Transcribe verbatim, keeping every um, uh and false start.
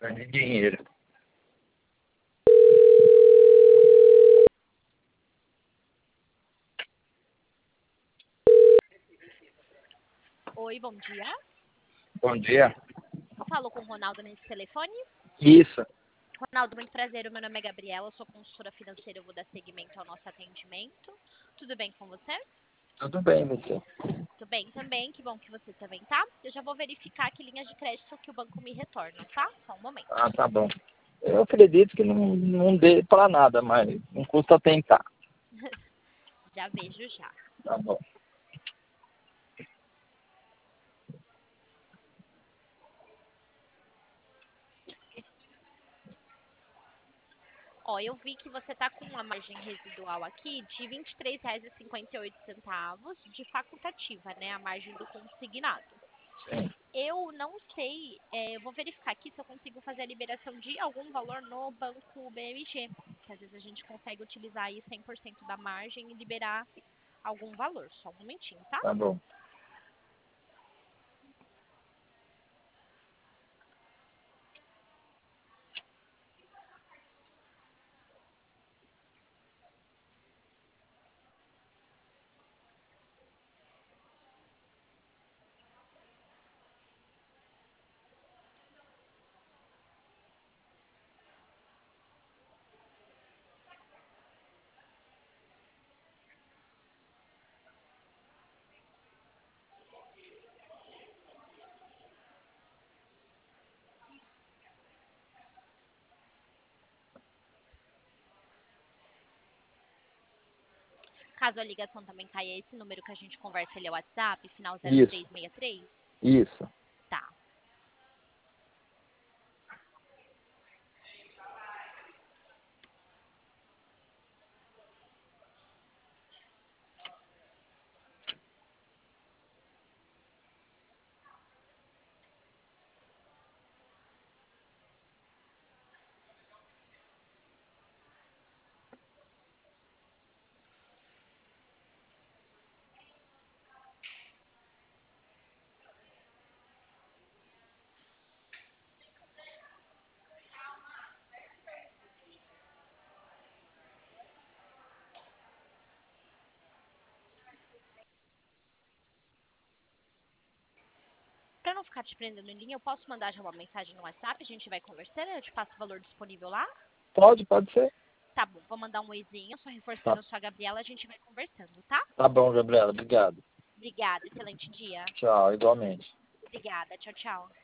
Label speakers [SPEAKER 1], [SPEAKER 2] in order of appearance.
[SPEAKER 1] de dinheiro.
[SPEAKER 2] Oi, bom dia.
[SPEAKER 1] Bom dia.
[SPEAKER 2] Falo com o Ronaldo nesse telefone.
[SPEAKER 1] Isso.
[SPEAKER 2] Ronaldo, muito prazer. O meu nome é Gabriela, eu sou consultora financeira, eu vou dar seguimento ao nosso atendimento. Tudo bem com você?
[SPEAKER 1] Tudo bem, você?
[SPEAKER 2] Tudo bem também, que bom que você também tá. Eu já vou verificar que linhas de crédito que o banco me retorna, tá? Só um momento.
[SPEAKER 1] Ah, tá bom. Eu acredito que não, não dê para nada, mas não custa tentar.
[SPEAKER 2] Já vejo já.
[SPEAKER 1] Tá bom.
[SPEAKER 2] Ó, eu vi que você tá com uma margem residual aqui de vinte e três reais e cinquenta e oito centavos de facultativa, né? A margem do consignado.
[SPEAKER 1] Sim.
[SPEAKER 2] Eu não sei, é, eu vou verificar aqui se eu consigo fazer a liberação de algum valor no banco B M G. Que às vezes a gente consegue utilizar aí cem por cento da margem e liberar algum valor. Só um momentinho, tá?
[SPEAKER 1] Tá bom.
[SPEAKER 2] Caso a ligação também caia, esse número que a gente conversa, ele é o WhatsApp, final zero
[SPEAKER 1] Isso.
[SPEAKER 2] três seis três?
[SPEAKER 1] Isso.
[SPEAKER 2] Tá. Pra não ficar te prendendo em linha, eu posso mandar já uma mensagem no WhatsApp, a gente vai conversando, eu te passo o valor disponível lá?
[SPEAKER 1] Pode, pode ser.
[SPEAKER 2] Tá bom, vou mandar um oizinho, só reforçando,
[SPEAKER 1] Tá,
[SPEAKER 2] eu sou a Gabriela, a gente vai conversando, tá?
[SPEAKER 1] tá bom, Gabriela. Obrigado.
[SPEAKER 2] Obrigada, excelente dia.
[SPEAKER 1] Tchau, igualmente.
[SPEAKER 2] Obrigada, tchau, tchau.